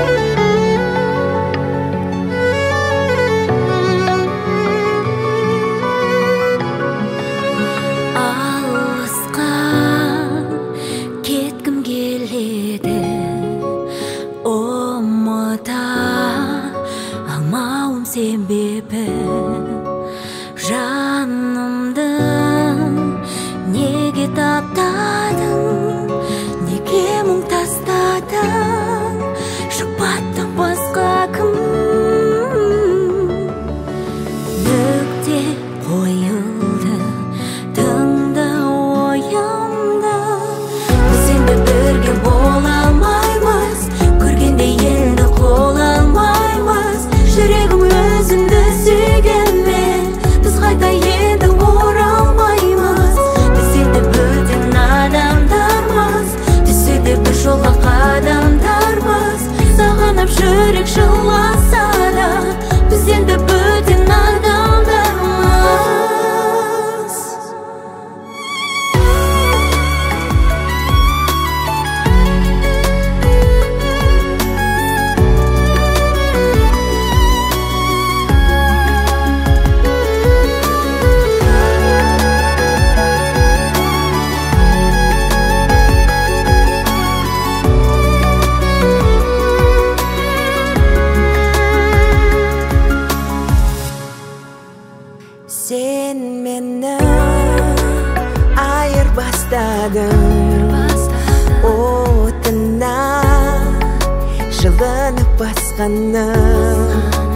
Себебі жанымды неге таптадың, неге мұң тастадың, жұбаттың басқа кім? Нүкте қойылды тыңда ойымды, біз енді бірге бола алмаймыз, көргенде енді қола алмаймыз. Жүрегім өзіңді сүйгенмен, біз қайта енді оралмаймыз. Біз енді бөтен адамдармыз, түсуде бір жолға қадамдармыз. Сағынып жүрек жыласа да, біз енді бөтен адамдармыз. Sen meni ayırбастадың, отына жылынып басқаны.